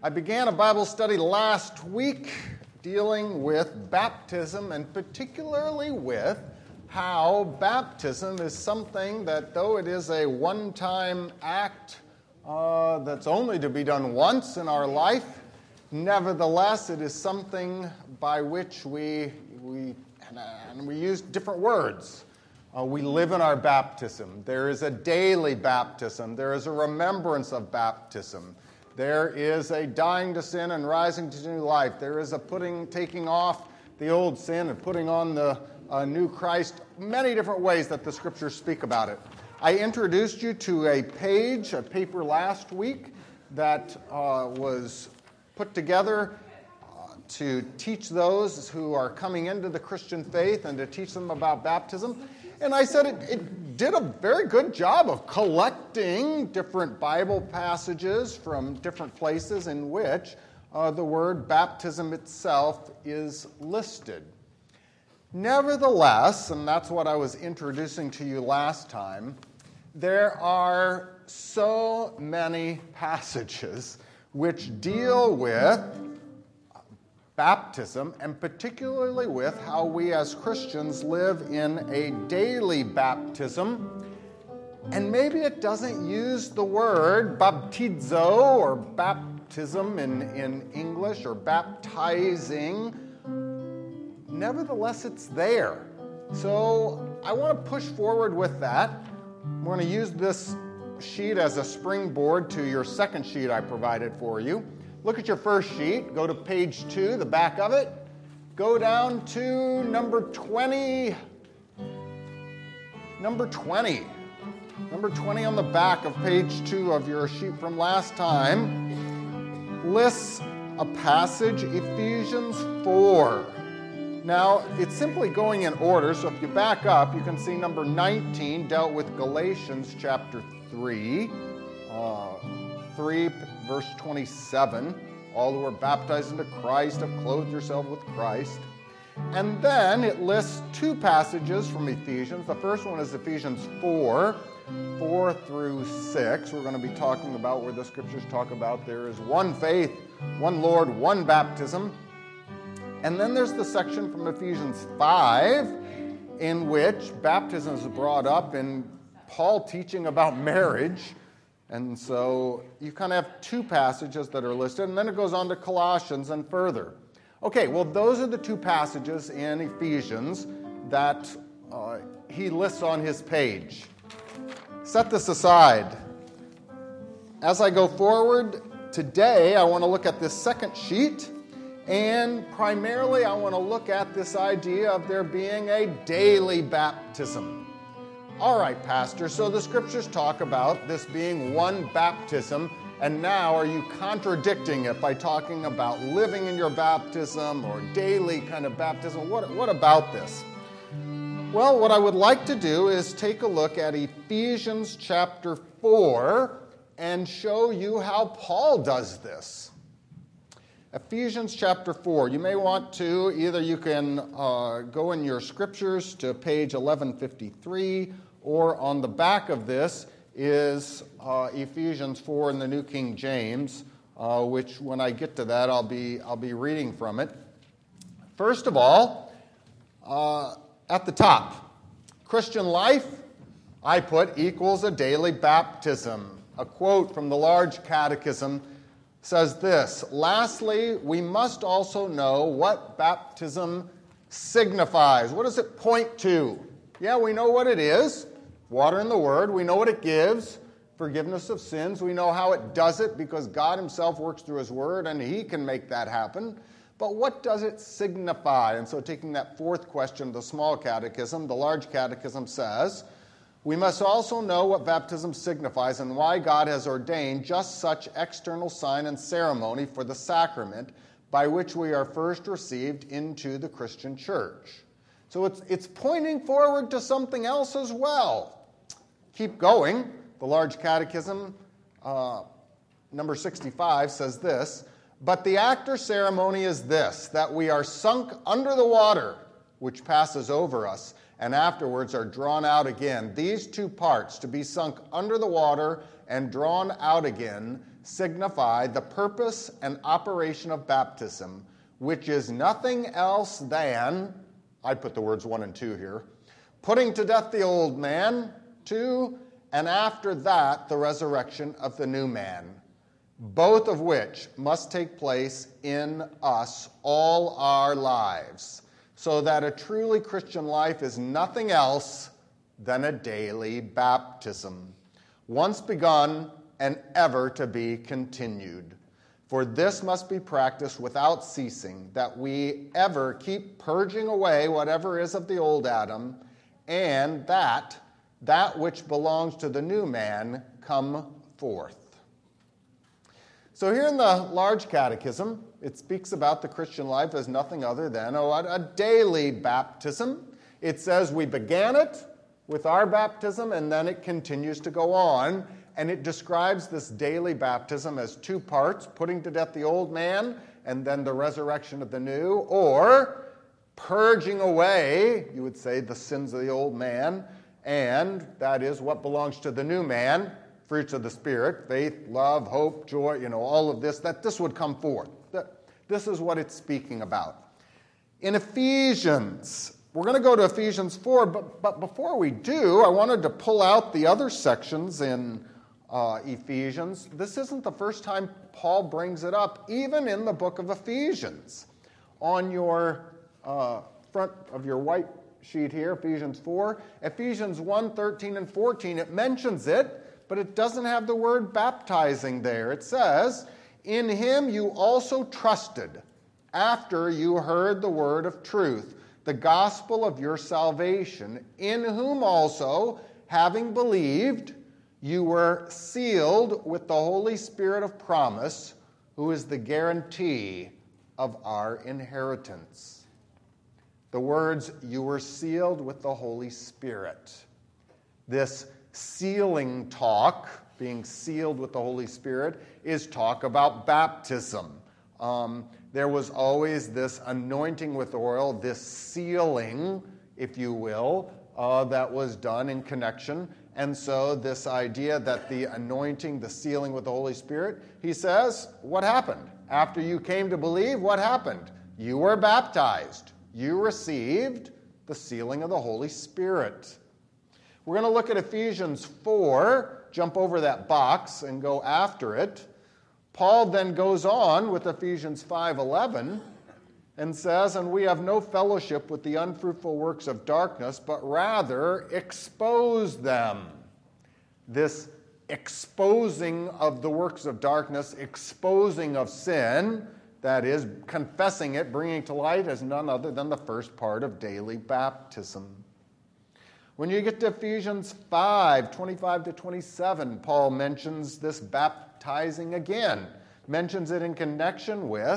I began a Bible study last week dealing with baptism and particularly with how baptism is something that, though it is a one-time act that's only to be done once in our life, nevertheless it is something by which we use different words. We live in our baptism. There is a daily baptism. There is a remembrance of baptism. There is a dying to sin and rising to new life. There is a taking off the old sin and putting on the new Christ. Many different ways that the Scriptures speak about it. I introduced you to a paper last week that was put together to teach those who are coming into the Christian faith and to teach them about baptism. And I said it did a very good job of collecting different Bible passages from different places in which the word baptism itself is listed. Nevertheless, and that's what I was introducing to you last time, there are so many passages which deal with baptism, and particularly with how we as Christians live in a daily baptism. And maybe it doesn't use the word baptizo or baptism in English or baptizing. Nevertheless, it's there. So I want to push forward with that. I'm going to use this sheet as a springboard to your second sheet I provided for you. Look at your first sheet. Go to page 2, the back of it. Go down to number 20. Number 20. Number 20 on the back of page 2 of your sheet from last time lists a passage, Ephesians 4. Now, it's simply going in order, so if you back up, you can see number 19 dealt with Galatians chapter 3. 3, verse 27, all who are baptized into Christ have clothed yourselves with Christ. And then it lists two passages from Ephesians. The first one is Ephesians 4 through 6. We're going to be talking about where the Scriptures talk about there is one faith, one Lord, one baptism. And then there's the section from Ephesians 5 in which baptism is brought up in Paul teaching about marriage. And so you kind of have two passages that are listed, and then it goes on to Colossians and further. Okay, well, those are the two passages in Ephesians that he lists on his page. Set this aside. As I go forward today, I want to look at this second sheet, and primarily I want to look at this idea of there being a daily baptism. All right, Pastor, so the Scriptures talk about this being one baptism, and now are you contradicting it by talking about living in your baptism or daily kind of baptism? What about this? Well, what I would like to do is take a look at Ephesians chapter 4 and show you how Paul does this. Ephesians chapter 4. You may want to, either you can go in your Scriptures to page 1153, or on the back of this is Ephesians 4 in the New King James, which when I get to that, I'll be reading from it. First of all, at the top, Christian life, I put equals a daily baptism. A quote from the Large Catechism says this: lastly, we must also know what baptism signifies. What does it point to? Yeah, we know what it is. Water in the Word. We know what it gives. Forgiveness of sins. We know how it does it because God himself works through his Word and he can make that happen. But what does it signify? And so taking that fourth question, the Small Catechism, the Large Catechism says, we must also know what baptism signifies and why God has ordained just such external sign and ceremony for the sacrament by which we are first received into the Christian church. So it's pointing forward to something else as well. Keep going. The Large Catechism, number 65, says this: but the act or ceremony is this, that we are sunk under the water, which passes over us, and afterwards are drawn out again. These two parts, to be sunk under the water and drawn out again, signify the purpose and operation of baptism, which is nothing else than, I put the words 1 and 2 here, putting to death the old man, 2, and after that, the resurrection of the new man, both of which must take place in us all our lives, so that a truly Christian life is nothing else than a daily baptism, once begun and ever to be continued. For this must be practiced without ceasing, that we ever keep purging away whatever is of the old Adam, and that which belongs to the new man come forth. So here in the Large Catechism, it speaks about the Christian life as nothing other than a daily baptism. It says we began it with our baptism, and then it continues to go on. And it describes this daily baptism as two parts, putting to death the old man, and then the resurrection of the new, or purging away, you would say, the sins of the old man, and that is what belongs to the new man, fruits of the Spirit, faith, love, hope, joy, all of this, that this would come forth. This is what it's speaking about. In Ephesians, we're going to go to Ephesians 4, but before we do, I wanted to pull out the other sections in Ephesians. This isn't the first time Paul brings it up, even in the book of Ephesians. On your front of your white sheet here, Ephesians 4, Ephesians 1, 13, and 14, it mentions it, but it doesn't have the word baptizing there. It says, in him you also trusted, after you heard the word of truth, the gospel of your salvation, in whom also, having believed, you were sealed with the Holy Spirit of promise, who is the guarantee of our inheritance. The words, you were sealed with the Holy Spirit. This sealing talk, being sealed with the Holy Spirit, is talk about baptism. There was always this anointing with oil, this sealing, if you will, that was done in connection. And so this idea that the anointing, the sealing with the Holy Spirit, he says, what happened? After you came to believe, what happened? You were baptized. You received the sealing of the Holy Spirit. We're going to look at Ephesians 4, jump over that box and go after it. Paul then goes on with Ephesians 5:11 and says, and we have no fellowship with the unfruitful works of darkness, but rather expose them. This exposing of the works of darkness, exposing of sin, that is, confessing it, bringing it to light, is none other than the first part of daily baptism. When you get to Ephesians 5, 25 to 27, Paul mentions this baptizing again, mentions it in connection with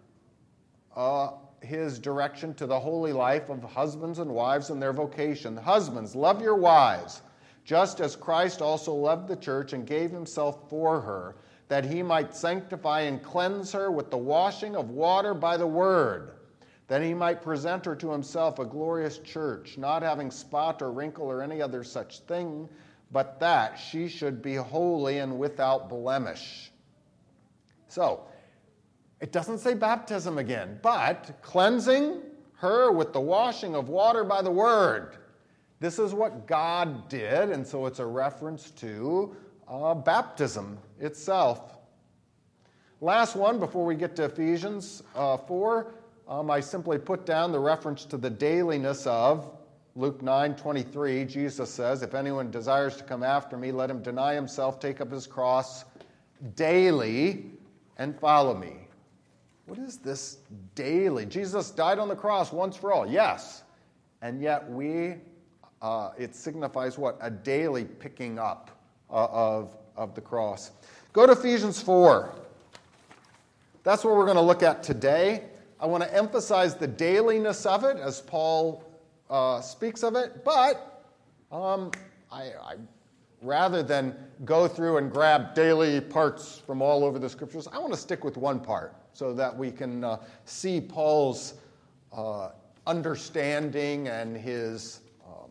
his direction to the holy life of husbands and wives and their vocation. Husbands, love your wives, just as Christ also loved the church and gave himself for her, that he might sanctify and cleanse her with the washing of water by the word, that he might present her to himself a glorious church, not having spot or wrinkle or any other such thing, but that she should be holy and without blemish. So, it doesn't say baptism again, but cleansing her with the washing of water by the word. This is what God did, and so it's a reference to baptism itself. Last one before we get to Ephesians 4, I simply put down the reference to the dailiness of Luke 9:23. Jesus says, if anyone desires to come after me, let him deny himself, take up his cross daily, and follow me. What is this daily? Jesus died on the cross once for all, yes. And yet it signifies what? A daily picking up of the cross. Go to Ephesians 4. That's what we're going to look at today. I want to emphasize the dailiness of it as Paul speaks of it, but I rather than go through and grab daily parts from all over the scriptures, I want to stick with one part so that we can see Paul's understanding and his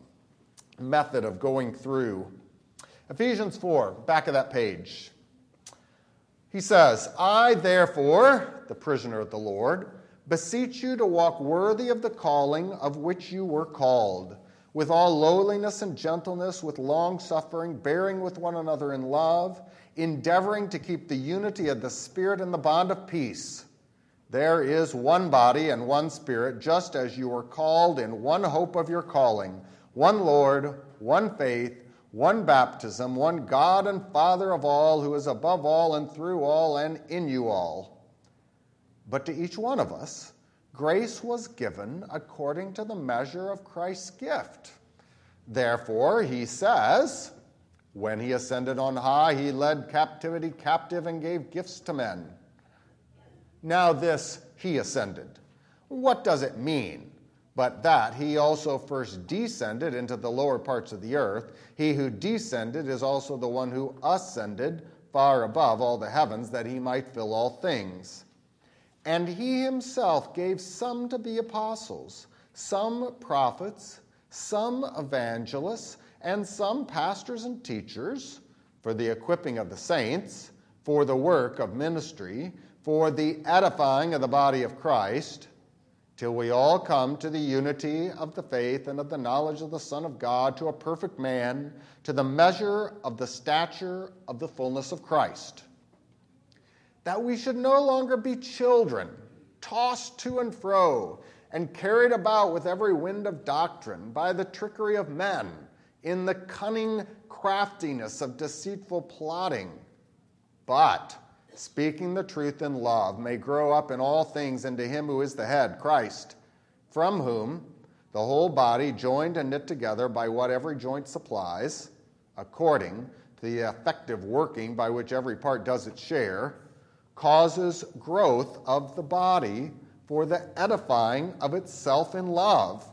method of going through. Ephesians 4, back of that page. He says, I, therefore, the prisoner of the Lord, beseech you to walk worthy of the calling of which you were called, with all lowliness and gentleness, with long-suffering, bearing with one another in love, endeavoring to keep the unity of the Spirit in the bond of peace. There is one body and one Spirit, just as you were called in one hope of your calling, one Lord, one faith, one baptism, one God and Father of all, who is above all and through all and in you all. But to each one of us, grace was given according to the measure of Christ's gift. Therefore, he says, when he ascended on high, he led captivity captive and gave gifts to men. Now this, he ascended. What does it mean? But that he also first descended into the lower parts of the earth. He who descended is also the one who ascended far above all the heavens, that he might fill all things. And he himself gave some to be apostles, some prophets, some evangelists, and some pastors and teachers, for the equipping of the saints, for the work of ministry, for the edifying of the body of Christ, till we all come to the unity of the faith and of the knowledge of the Son of God, to a perfect man, to the measure of the stature of the fullness of Christ. That we should no longer be children, tossed to and fro, and carried about with every wind of doctrine, by the trickery of men, in the cunning craftiness of deceitful plotting, but speaking the truth in love, may grow up in all things into him who is the head, Christ, from whom the whole body, joined and knit together by what every joint supplies, according to the effective working by which every part does its share, causes growth of the body for the edifying of itself in love.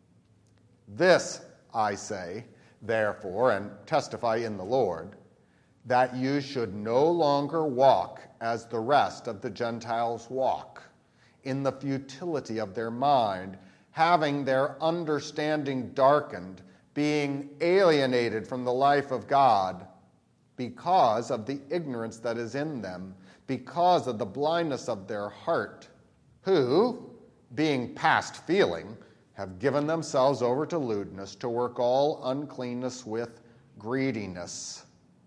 This I say, therefore, and testify in the Lord, that you should no longer walk as the rest of the Gentiles walk, in the futility of their mind, having their understanding darkened, being alienated from the life of God, because of the ignorance that is in them, because of the blindness of their heart, who, being past feeling, have given themselves over to lewdness, to work all uncleanness with greediness.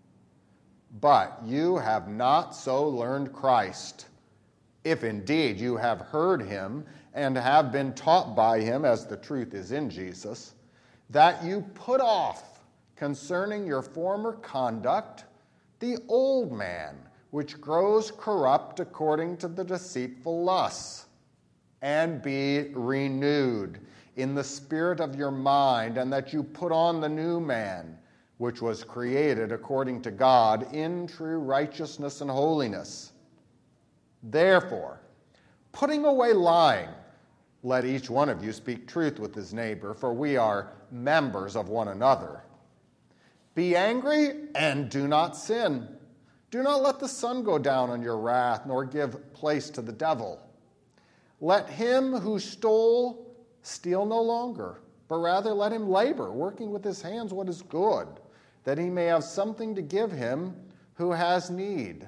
But you have not so learned Christ, if indeed you have heard him and have been taught by him, as the truth is in Jesus, that you put off concerning your former conduct the old man, which grows corrupt according to the deceitful lusts, and be renewed in the spirit of your mind, and that you put on the new man, which was created according to God in true righteousness and holiness. Therefore, putting away lying, let each one of you speak truth with his neighbor, for we are members of one another. Be angry and do not sin. Do not let the sun go down on your wrath, nor give place to the devil. Let him who stole steal no longer, but rather let him labor, working with his hands what is good, that he may have something to give him who has need.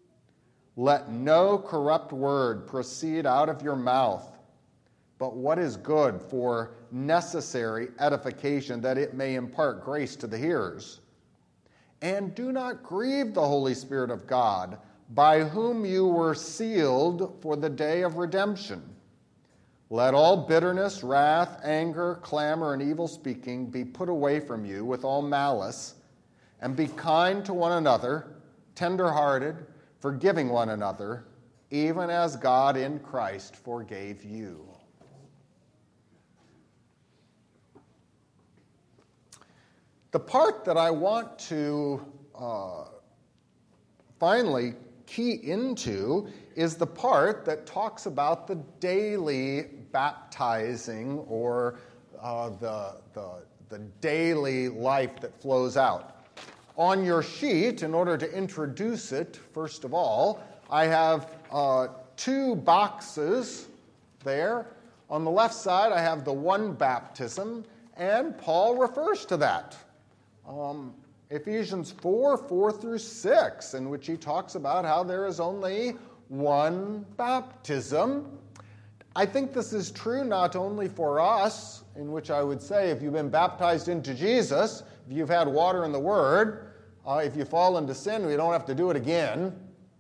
Let no corrupt word proceed out of your mouth, but what is good for necessary edification, that it may impart grace to the hearers. And do not grieve the Holy Spirit of God, by whom you were sealed for the day of redemption. Let all bitterness, wrath, anger, clamor, and evil speaking be put away from you with all malice, and be kind to one another, tender-hearted, forgiving one another, even as God in Christ forgave you. The part that I want to finally key into is the part that talks about the daily baptizing, or the daily life that flows out. On your sheet, in order to introduce it, first of all, I have two boxes there. On the left side, I have the one baptism, And Paul refers to that. Ephesians 4 through 6, in which he talks about how there is only one baptism. I think this is true not only for us, in which I would say if you've been baptized into Jesus, if you've had water in the Word, if you fall into sin, we don't have to do it again.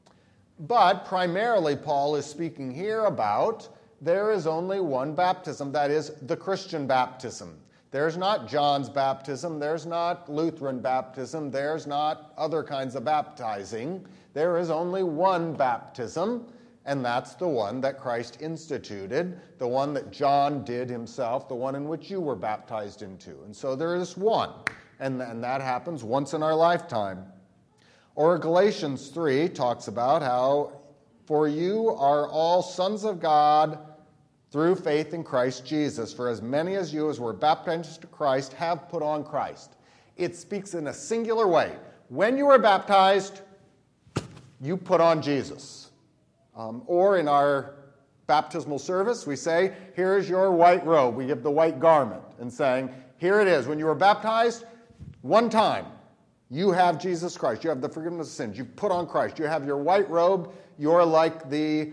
But primarily, Paul is speaking here about there is only one baptism, that is the Christian baptism. There's not John's baptism, there's not Lutheran baptism, there's not other kinds of baptizing. There is only one baptism, and that's the one that Christ instituted, the one that John did himself, the one in which you were baptized into. And so there is one, and that happens once in our lifetime. Or Galatians 3 talks about how, for you are all sons of God through faith in Christ Jesus. For as many as you as were baptized to Christ have put on Christ. It speaks in a singular way. When you were baptized, you put on Jesus. Or in our baptismal service, we say, here's your white robe. We give the white garment and saying, here it is. When you were baptized, one time, you have Jesus Christ. You have the forgiveness of sins. You put on Christ. You have your white robe. You're like at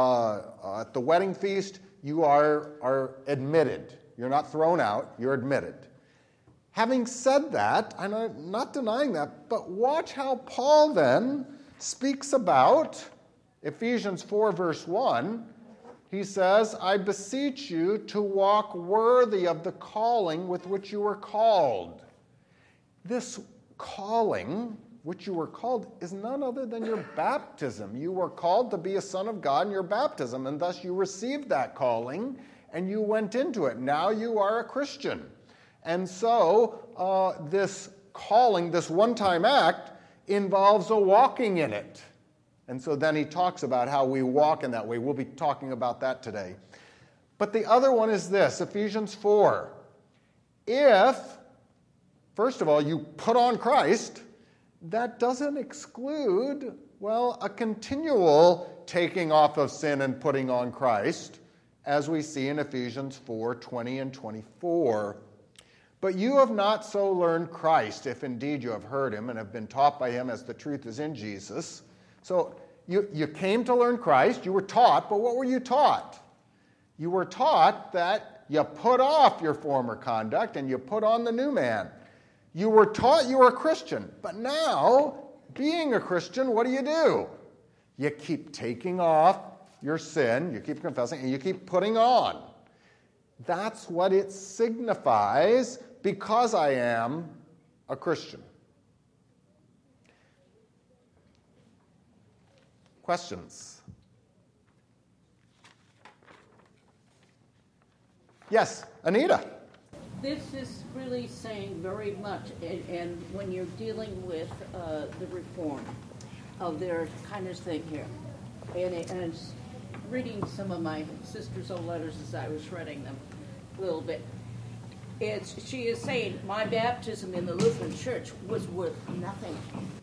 the wedding feast. You are admitted. You're not thrown out. You're admitted. Having said that, I'm not denying that, but watch how Paul then speaks about Ephesians 4, verse 1. He says, I beseech you to walk worthy of the calling with which you were called. This calling, which you were called, is none other than your baptism. You were called to be a son of God in your baptism, and thus you received that calling, and you went into it. Now you are a Christian. And so this calling, this one-time act, involves a walking in it. And so then he talks about how we walk in that way. We'll be talking about that today. But the other one is this, Ephesians 4. If, first of all, you put on Christ, that doesn't exclude, well, a continual taking off of sin and putting on Christ, as we see in Ephesians 4:20 and 24. But you have not so learned Christ, if indeed you have heard him and have been taught by him as the truth is in Jesus. So you came to learn Christ, you were taught, but what were you taught? You were taught that you put off your former conduct and you put on the new man. You were taught you were a Christian, but now, being a Christian, what do? You keep taking off your sin, you keep confessing, and you keep putting on. That's what it signifies because I am a Christian. Questions? Yes, Anita. This is really saying very much, and when you're dealing with the reform of their kind of thing here, and it's reading some of my sister's old letters as I was reading them a little bit. She is saying, my baptism in the Lutheran Church was worth nothing.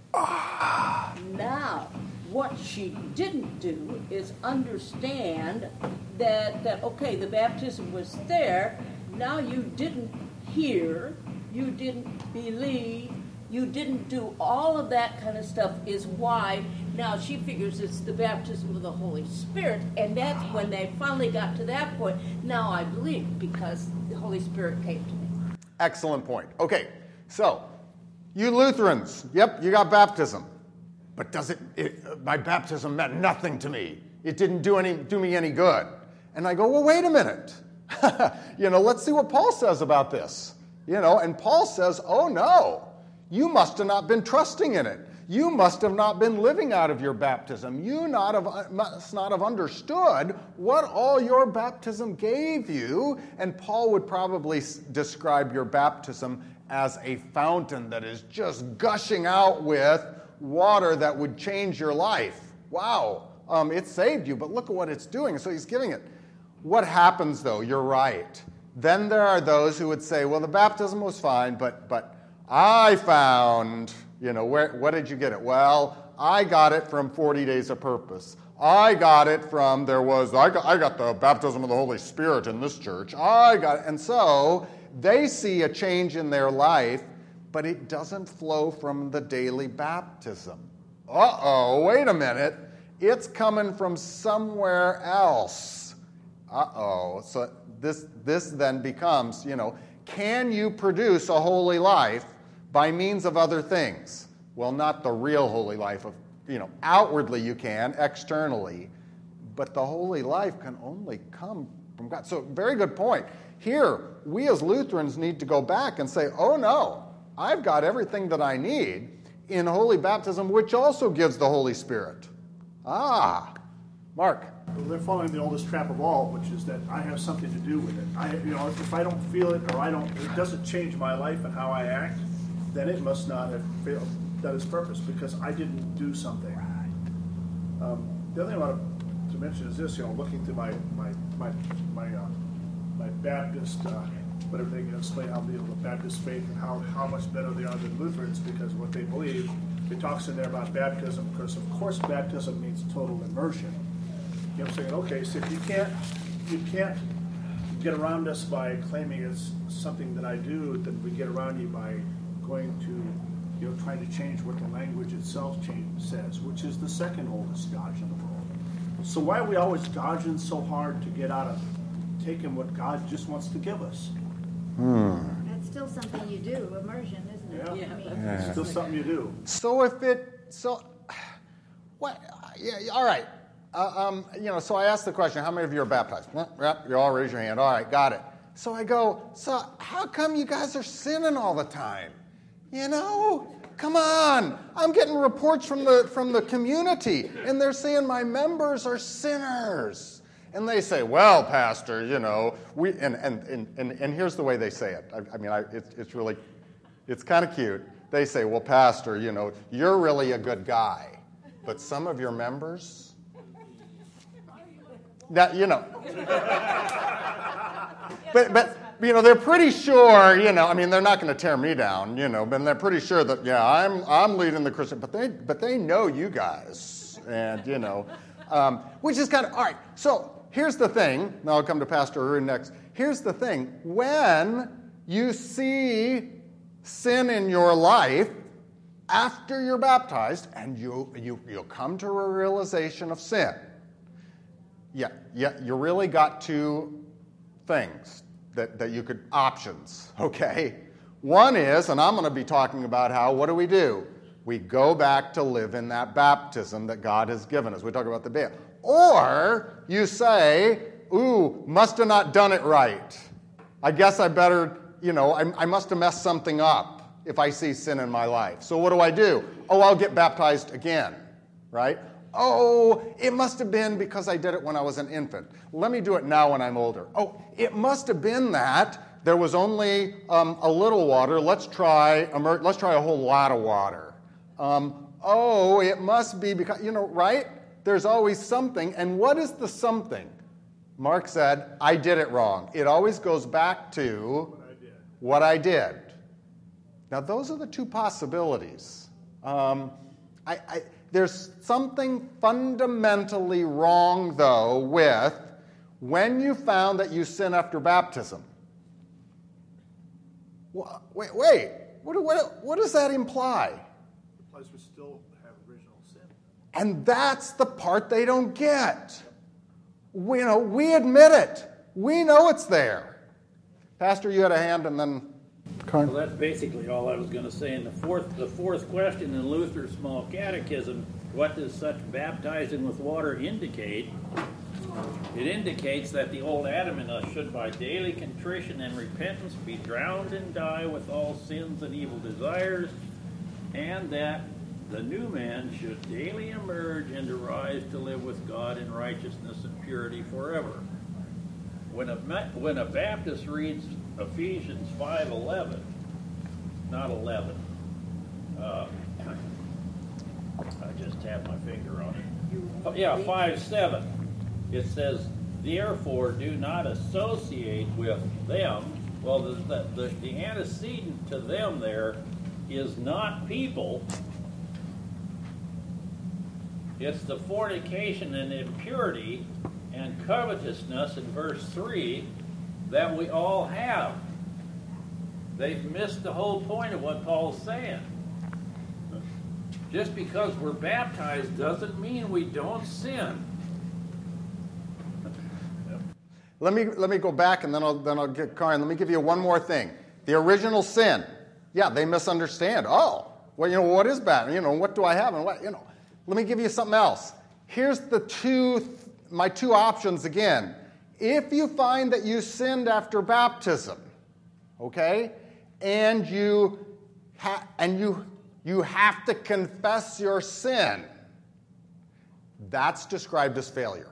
Now, what she didn't do is understand that okay, the baptism was there. Now you didn't hear, you didn't believe, you didn't do all of that kind of stuff is why now she figures it's the baptism of the Holy Spirit, and that's when they finally got to that point. Now I believe because the Holy Spirit came to me. Excellent point. Okay, so you Lutherans, yep, you got baptism, but my baptism meant nothing to me. It didn't do me any good. And I go, well, wait a minute. Let's see what Paul says about this. And Paul says, oh no, you must have not been trusting in it. You must have not been living out of your baptism. You must not have understood what all your baptism gave you. And Paul would probably describe your baptism as a fountain that is just gushing out with water that would change your life. Wow, it saved you, but look at what it's doing. So he's giving it. What happens, though? You're right. Then there are those who would say, well, the baptism was fine, but I found, what did you get it? Well, I got it from 40 Days of Purpose. I got it from, I got the baptism of the Holy Spirit in this church. And so They see a change in their life, but it doesn't flow from the daily baptism. Uh-oh, wait a minute. It's coming from somewhere else. Uh-oh. So this then becomes, can you produce a holy life by means of other things? Well, not the real holy life of, outwardly you can, externally, but the holy life can only come from God. So very good point. Here, we as Lutherans need to go back and say, oh no, I've got everything that I need in holy baptism, which also gives the Holy Spirit. Ah, Mark. Well, they're following the oldest trap of all, which is that I have something to do with it. If I don't feel it or it doesn't change my life and how I act, then it must not have failed that its purpose because I didn't do something. The other thing I want to mention is this: looking through my Baptist, whatever they can explain how the Baptist faith and how much better they are than Lutherans because what they believe. It talks in there about baptism because of course baptism means total immersion. I'm saying, okay, so if you can't get around us by claiming it's something that I do, then we get around you by going to, trying to change what the language itself says, which is the second oldest dodge in the world. So why are we always dodging so hard to get out of taking what God just wants to give us? That's still something you do, immersion, isn't it? Yeah. It's still something you do. So all right. So I asked the question, how many of you are baptized? Yep, you all raise your hand. All right, got it. So I go, so how come you guys are sinning all the time? Come on. I'm getting reports from the community, and they're saying my members are sinners. And they say, well, Pastor, we and here's the way they say it. It's kind of cute. They say, well, Pastor, you're really a good guy, but some of your members, but they're pretty sure, they're not going to tear me down, but they're pretty sure that, I'm leading the Christian, but they know you guys, and, which is kind of, all right, so here's the thing, now I'll come to Pastor Arun next. Here's the thing, when you see sin in your life after you're baptized, and you'll come to a realization of sin, you really got two things that you could, options, okay? One is, and I'm going to be talking about what do? We go back to live in that baptism that God has given us. We talk about the baptism. Or you say, ooh, must have not done it right. I guess I better, I must have messed something up if I see sin in my life. So what do? Oh, I'll get baptized again, right? Oh, it must have been because I did it when I was an infant. Let me do it now when I'm older. Oh, it must have been that there was only a little water. Let's try a whole lot of water. Oh, it must be because, right? There's always something. And what is the something? Mark said, I did it wrong. It always goes back to what I did. Now, those are the two possibilities. There's something fundamentally wrong, though, with when you found that you sin after baptism. Wait. What does that imply? It implies we still have original sin. And that's the part they don't get. We admit it. We know it's there. Pastor, you had a hand, and then Well, that's basically all I was going to say. In the fourth question in Luther's Small Catechism, what does such baptizing with water indicate? It indicates that the old Adam in us should by daily contrition and repentance be drowned and die with all sins and evil desires, and that the new man should daily emerge and arise to live with God in righteousness and purity forever. When a Baptist reads Ephesians 5:11, not 11. I just tapped my finger on it. 5:7. It says, therefore do not associate with them. Well, the antecedent to them there is not people. It's the fornication and impurity and covetousness in verse 3 that we all have. They've missed the whole point of what Paul's saying. Just because we're baptized doesn't mean we don't sin. Let me go back, and then I'll get Karen. Let me give you one more thing. The original sin. Yeah, they misunderstand. Oh, well, what is bad? What do I have? And what, Let me give you something else. Here's my two options again. If you find that you sinned after baptism, okay, and you have to confess your sin, that's described as failure.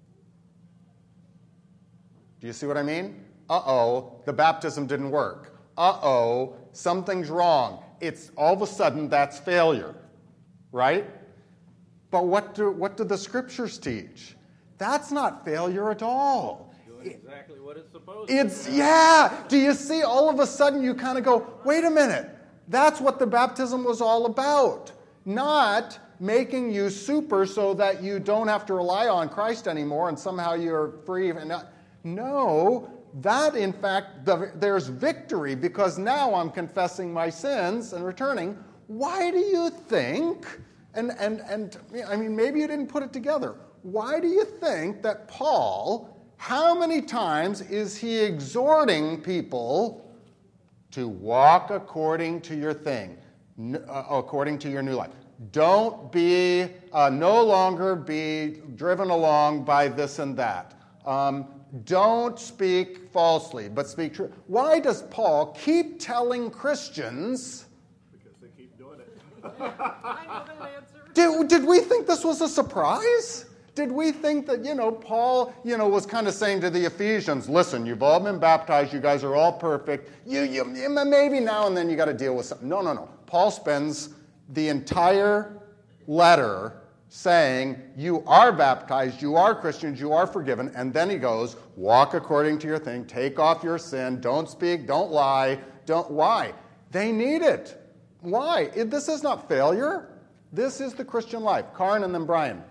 Do you see what I mean? Uh-oh, the baptism didn't work. Uh-oh, something's wrong. It's all of a sudden that's failure, right? But what do the scriptures teach? That's not failure at all. Doing exactly what it's supposed to. Do you see? All of a sudden you kind of go, wait a minute. That's what the baptism was all about. Not making you super so that you don't have to rely on Christ anymore and somehow you're free. No, that in fact, there's victory because now I'm confessing my sins and returning. Why do you think, and I mean, maybe you didn't put it together. Why do you think that Paul, how many times is he exhorting people to walk according to your thing, according to your new life? Don't be, no longer be driven along by this and that. Don't speak falsely, but speak true. Why does Paul keep telling Christians? Because they keep doing it. I know the answer. Did we think this was a surprise? Did we think that, Paul, was kind of saying to the Ephesians, listen, you've all been baptized, you guys are all perfect, you maybe now and then you got to deal with something. No. Paul spends the entire letter saying, you are baptized, you are Christians, you are forgiven, and then he goes, walk according to your thing, take off your sin, don't speak, don't lie, why? They need it. Why? This is not failure. This is the Christian life. Karen and then Brian.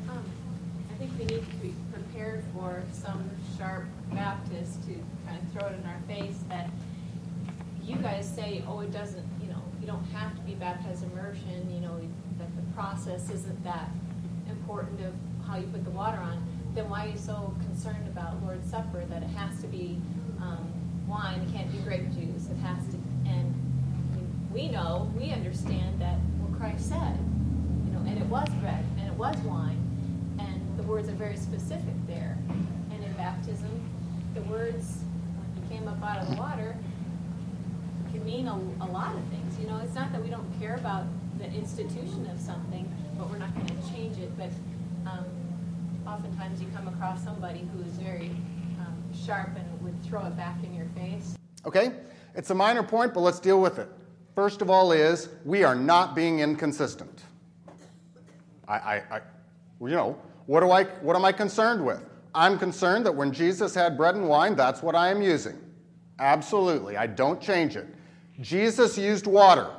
I think we need to be prepared for some sharp Baptist to kind of throw it in our face that you guys say, it doesn't, you don't have to be baptized immersion, that the process isn't that important of how you put the water on. Then why are you so concerned about Lord's Supper that it has to be wine, it can't be grape juice, it has to, and we understand that what Christ said, and it was bread and it was wine, and the words are very specific there. And in baptism, the words, when he came up out of the water, can mean a lot of things. It's not that we don't care about the institution of something, but we're not going to change it. But oftentimes you come across somebody who is very sharp and would throw it back in your face. Okay, it's a minor point, but let's deal with it. First of all is, we are not being inconsistent. What am I concerned with? I'm concerned that when Jesus had bread and wine, that's what I am using. Absolutely, I don't change it. Jesus used water.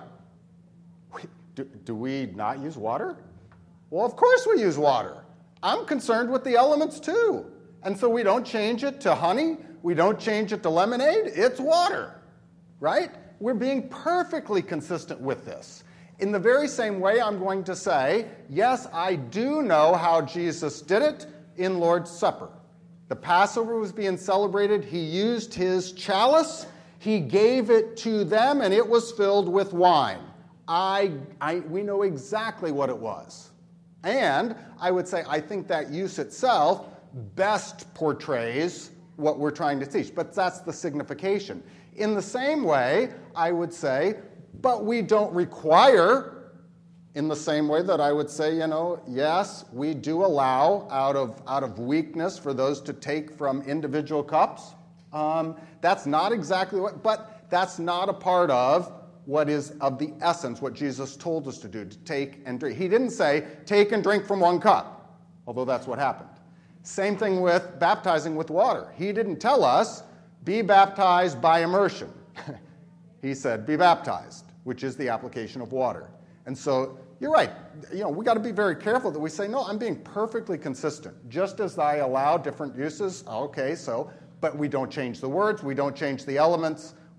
Do we not use water? Well, of course we use water. I'm concerned with the elements too. And so we don't change it to honey. We don't change it to lemonade. It's water, right? We're being perfectly consistent with this. In the very same way, I'm going to say, yes, I do know how Jesus did it in Lord's Supper. The Passover was being celebrated. He used his chalice. He gave it to them, and it was filled with wine. We know exactly what it was. And I would say I think that use itself best portrays what we're trying to teach. But that's the signification. In the same way, I would say, but we don't require, in the same way that I would say, yes, we do allow out of weakness for those to take from individual cups. That's not exactly but that's not a part of what is of the essence, what Jesus told us to do, to take and drink. He didn't say, take and drink from one cup, although that's what happened. Same thing with baptizing with water. He didn't tell us, be baptized by immersion. He said, be baptized, which is the application of water. And so, you're right. We got to be very careful that we say, no, I'm being perfectly consistent. Just as I allow different uses, okay, but we don't change the words, we don't change the elements,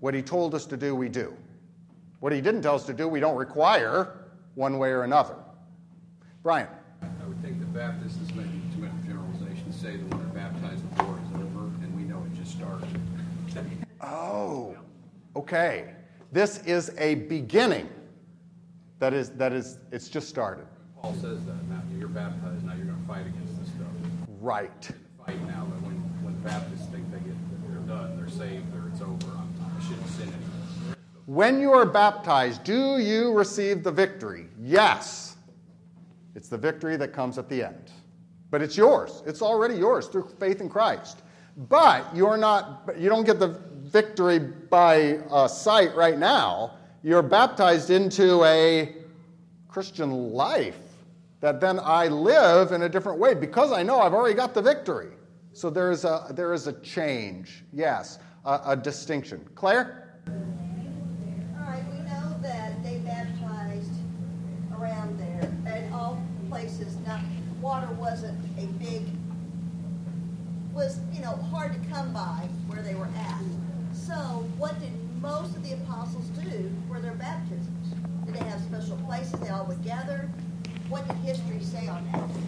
What he told us to do, we do. What he didn't tell us to do, we don't require one way or another. Brian. I would think the Baptists, this may be too much generalization, say that when they're baptized, the war is over, and we know it just started. Oh, okay. This is a beginning. That is, it's just started. Paul says that. Now you're baptized, now you're going to fight against this stuff. Right. Fight now, but when the Baptists think they're done, they're saved, or it's over, I shouldn't sin anymore. When you are baptized, do you receive the victory? Yes. It's the victory that comes at the end. But it's yours. It's already yours through faith in Christ. But you don't get the victory by sight right now. You're baptized into a Christian life that then I live in a different way because I know I've already got the victory. So there is a change, yes, a distinction. Claire? All right, we know that they baptized around there at all places. Now, water wasn't was hard to come by where they were at. So what did most of the apostles do for their baptisms? Did they have special places they all would gather? What did history say on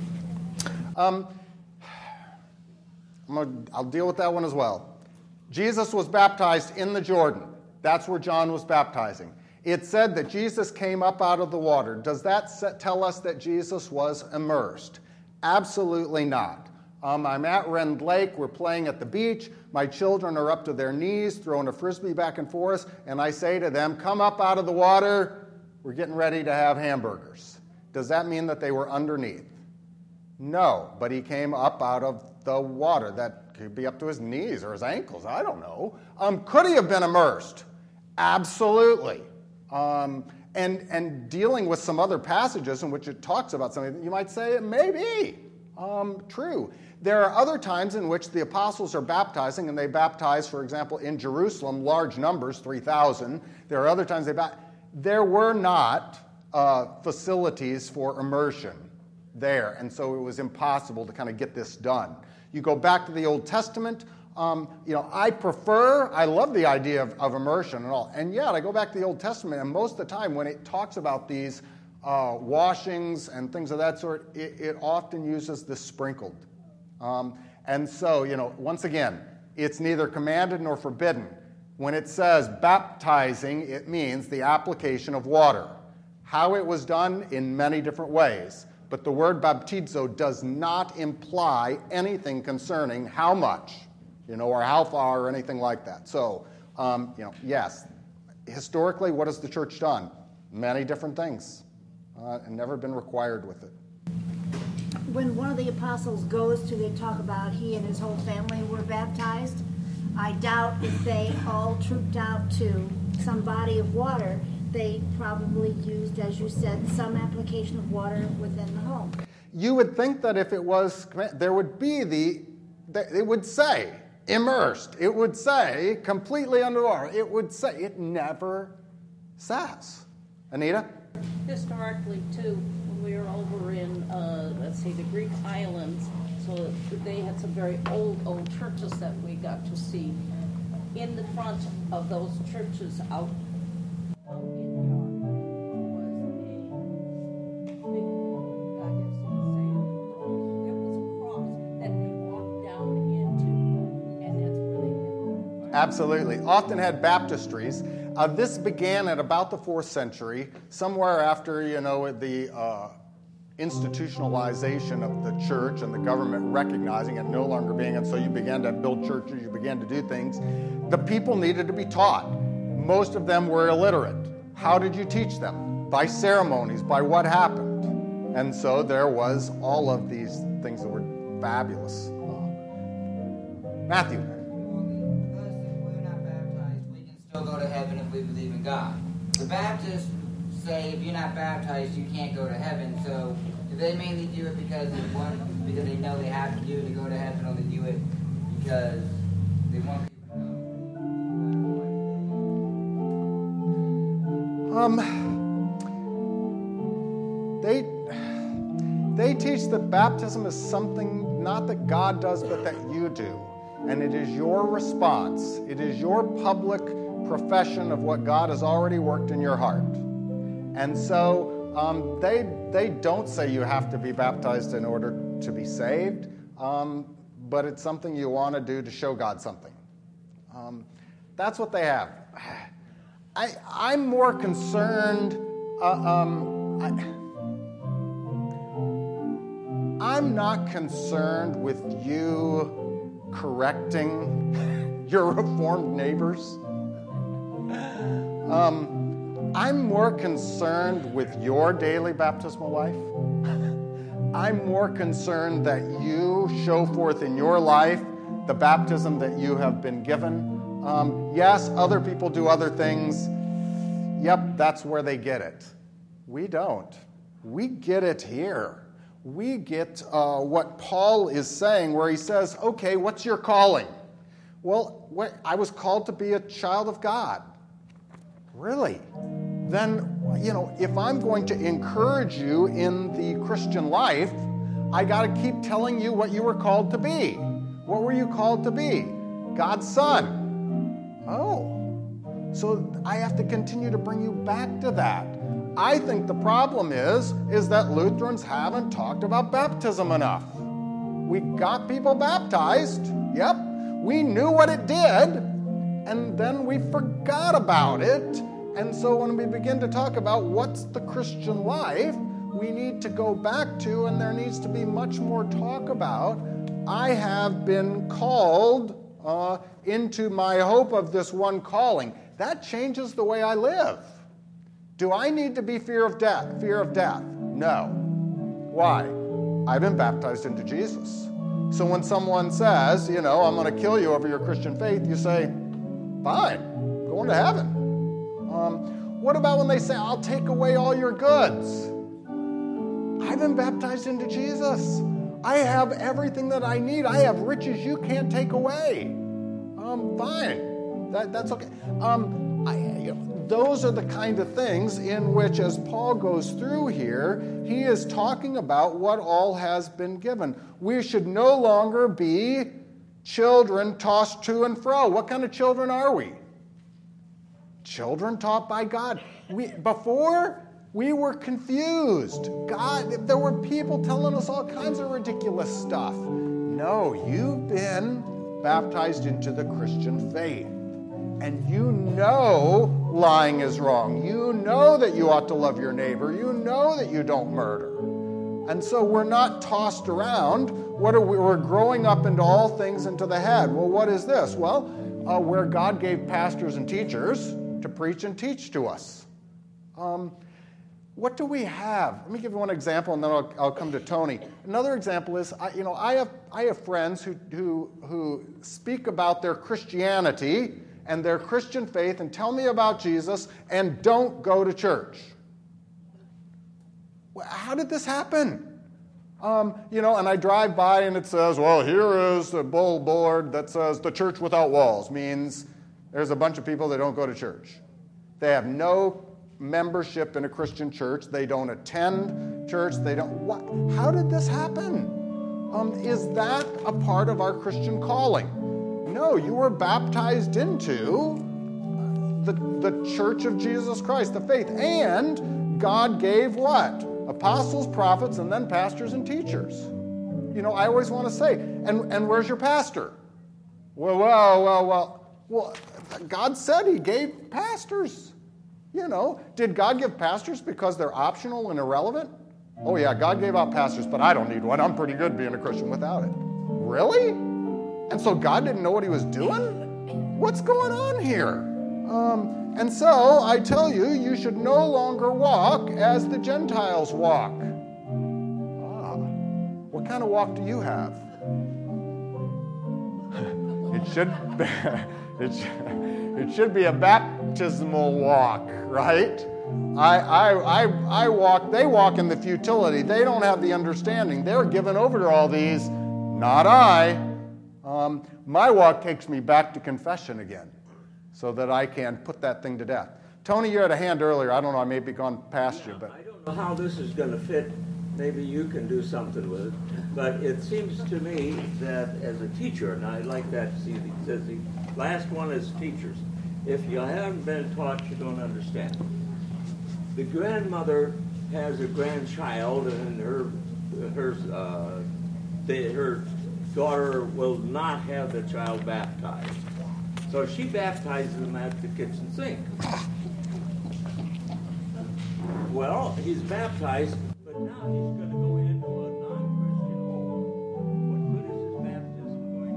that? I'll deal with that one as well. Jesus was baptized in the Jordan. That's where John was baptizing. It said that Jesus came up out of the water. Does that tell us that Jesus was immersed? Absolutely not. I'm at Rend Lake. We're playing at the beach. My children are up to their knees, throwing a Frisbee back and forth, and I say to them, come up out of the water. We're getting ready to have hamburgers. Does that mean that they were underneath? No, but he came up out of the water. That could be up to his knees or his ankles. I don't know. Could he have been immersed? Absolutely. And dealing with some other passages in which it talks about something, you might say it may be true. There are other times in which the apostles are baptizing, and they baptize, for example, in Jerusalem, large numbers, 3,000. There are other times there were not facilities for immersion there, and so it was impossible to kind of get this done. You go back to the Old Testament, I love the idea of immersion and all, and yet I go back to the Old Testament, and most of the time when it talks about these washings and things of that sort, it often uses the sprinkled. And so, once again, it's neither commanded nor forbidden. When it says baptizing, it means the application of water. How it was done in many different ways. But the word baptizo does not imply anything concerning how much, or how far or anything like that. So, yes, historically, what has the church done? Many different things. And never been required with it. When one of the apostles goes to, they talk about he and his whole family were baptized. I doubt if they all trooped out to some body of water, they probably used, as you said, some application of water within the home. You would think that if it was, there would be it would say immersed. It would say completely underwater. It would say, it never says. Anita? Historically, too, when we were over in, the Greek islands, so they had some very old churches that we got to see. In the front of those churches out in the yard was a big, I guess you would say, it was a cross that they walked down into, and that's where they met. Absolutely. Often had baptistries. This began at about the 4th century, somewhere after, the institutionalization of the church and the government recognizing it no longer being, and so you began to build churches, you began to do things. The people needed to be taught. Most of them were illiterate. How did you teach them? By ceremonies, by what happened. And so there was all of these things that were fabulous. Matthew. Still go to heaven if we believe in God. The Baptists say if you're not baptized, you can't go to heaven. So do they mainly do it because they know they have to do it to go to heaven, or they do it because they want people to know? They teach that baptism is something not that God does, but that you do. And it is your response. It is your public profession of what God has already worked in your heart. And so they don't say you have to be baptized in order to be saved, but it's something you want to do to show God something. That's what they have. I'm more concerned. I'm not concerned with you correcting your Reformed neighbors. I'm more concerned with your daily baptismal life. I'm more concerned that you show forth in your life the baptism that you have been given. Yes, other people do other things. Yep, that's where they get it. We don't. We get it here. We get what Paul is saying, where he says, okay, what's your calling? Well, I was called to be a child of God. Really? Then, if I'm going to encourage you in the Christian life, I got to keep telling you what you were called to be. What were you called to be? God's son. Oh. So I have to continue to bring you back to that. I think the problem is that Lutherans haven't talked about baptism enough. We got people baptized. Yep. We knew what it did, and then we forgot about it. And so when we begin to talk about what's the Christian life, we need to go back to, and there needs to be much more talk about, I have been called into my hope of this one calling. That changes the way I live. Do I need to be fear of death? No. Why? I've been baptized into Jesus. So when someone says, I'm going to kill you over your Christian faith, you say, fine, going to heaven. What about when they say, I'll take away all your goods? I've been baptized into Jesus. I have everything that I need. I have riches you can't take away. Fine. That's okay. Those are the kind of things in which, as Paul goes through here, he is talking about what all has been given. We should no longer be children tossed to and fro. What kind of children are we? Children taught by God. Before, we were confused. There were people telling us all kinds of ridiculous stuff. No, you've been baptized into the Christian faith. And you know lying is wrong. You know that you ought to love your neighbor. You know that you don't murder. And so we're not tossed around. We're growing up into all things into the head. Well, what is this? Well, where God gave pastors and teachers to preach and teach to us. What do we have? Let me give you one example, and then I'll come to Tony. Another example is, I have friends who speak about their Christianity and their Christian faith and tell me about Jesus and don't go to church. How did this happen? And I drive by and it says, well, here is a billboard that says the church without walls, means there's a bunch of people that don't go to church. They have no membership in a Christian church. They don't attend church. How did this happen? Is that a part of our Christian calling? No, you were baptized into the church of Jesus Christ, the faith. And God gave what? Apostles, prophets, and then pastors and teachers. I always want to say, and where's your pastor? Well, God said he gave pastors. Did God give pastors because they're optional and irrelevant? Oh yeah, God gave out pastors, but I don't need one. I'm pretty good being a Christian without it. Really? And so God didn't know what he was doing? What's going on here? And so I tell you, you should no longer walk as the Gentiles walk. What kind of walk do you have? It should be a baptismal walk, right? I walk, they walk in the futility. They don't have the understanding. They're given over to all these. Not I. My walk takes me back to confession again so that I can put that thing to death. Tony, you had a hand earlier. I don't know, I may be gone past you. But I don't know how this is going to fit. Maybe you can do something with it. But it seems to me that as a teacher, and I like that, see, it says the last one is teachers. if you haven't been taught, you don't understand. The grandmother has a grandchild, and her daughter will not have the child baptized. So she baptizes him at the kitchen sink. Well, he's baptized, but now he's going to go into a non-Christian home. What good is his baptism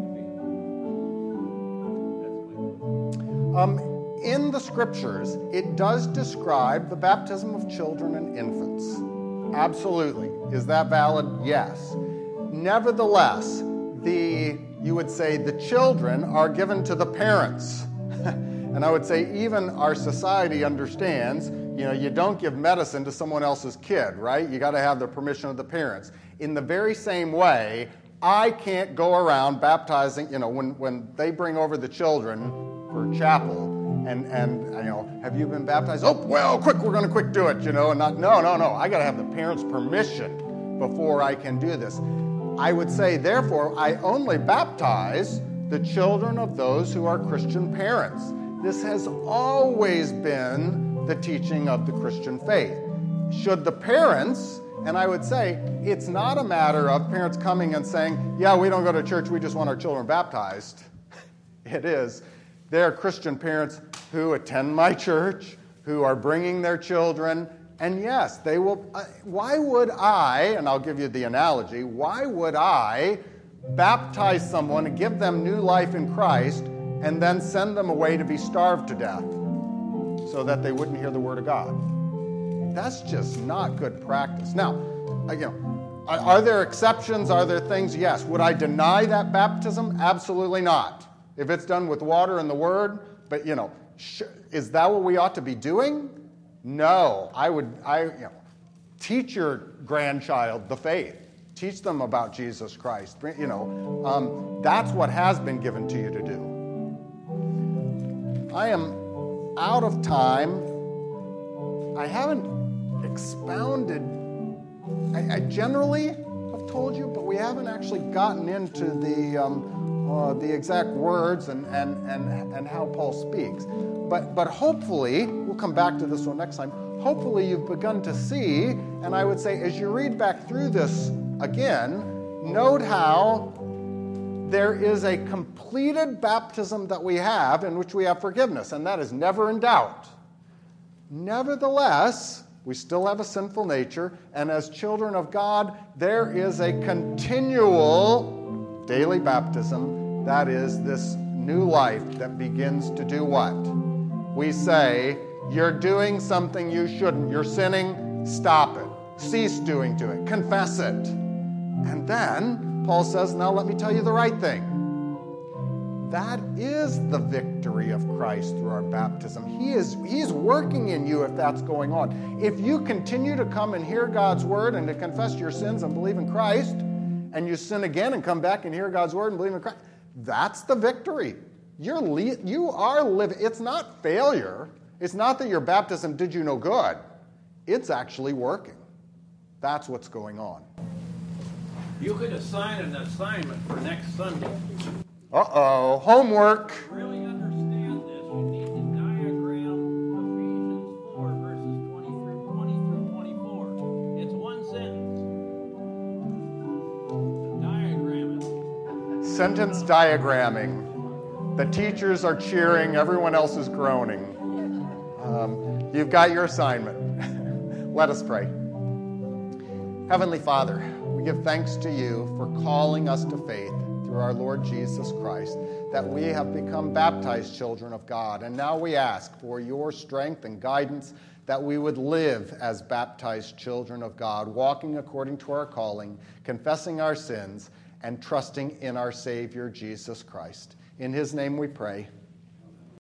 going to be? In the scriptures, it does describe the baptism of children and infants. Absolutely. Is that valid? Yes. Nevertheless, you would say the children are given to the parents. And I would say even our society understands, you don't give medicine to someone else's kid, right? You got to have the permission of the parents. In the very same way, I can't go around baptizing, when they bring over the children for chapel, and have you been baptized? Oh, well, quick, we're going to quick do it, and not, no, I got to have the parents' permission before I can do this. I would say, therefore, I only baptize the children of those who are Christian parents. This has always been the teaching of the Christian faith. Should the parents, and I would say, it's not a matter of parents coming and saying, yeah, we don't go to church, we just want our children baptized. It is. They're Christian parents who attend my church, who are bringing their children, and yes, they will. Why would I, and I'll give you the analogy, why would I baptize someone and give them new life in Christ and then send them away to be starved to death so that they wouldn't hear the word of God? That's just not good practice. Now, are there exceptions? Are there things? Yes. Would I deny that baptism? Absolutely not. If it's done with water and the word, but is that what we ought to be doing? No. Teach your grandchild the faith. Teach them about Jesus Christ. That's what has been given to you to do. I am out of time. I haven't expounded. I generally have told you, but we haven't actually gotten into the exact words and how Paul speaks. But hopefully, we'll come back to this one next time, hopefully you've begun to see, and I would say as you read back through this again, note how there is a completed baptism that we have in which we have forgiveness, and that is never in doubt. Nevertheless, we still have a sinful nature, and as children of God, there is a continual daily baptism. That is this new life that begins to do what? We say, you're doing something you shouldn't. You're sinning, stop it. Cease doing to it. Confess it. And then Paul says, now let me tell you the right thing. That is the victory of Christ through our baptism. He's working in you if that's going on. If you continue to come and hear God's word and to confess your sins and believe in Christ, and you sin again and come back and hear God's word and believe in Christ, that's the victory. You are living. It's not failure. It's not that your baptism did you no good. It's actually working. That's what's going on. You could assign an assignment for next Sunday. Uh-oh, homework. To really understand this, you need to diagram Ephesians 4 verses 20 through 24. It's one sentence. Diagram it. Sentence diagramming. The teachers are cheering, everyone else is groaning. You've got your assignment. Let us pray. Heavenly Father, we give thanks to you for calling us to faith through our Lord Jesus Christ, that we have become baptized children of God. And now we ask for your strength and guidance that we would live as baptized children of God, walking according to our calling, confessing our sins, and trusting in our Savior, Jesus Christ. In his name we pray.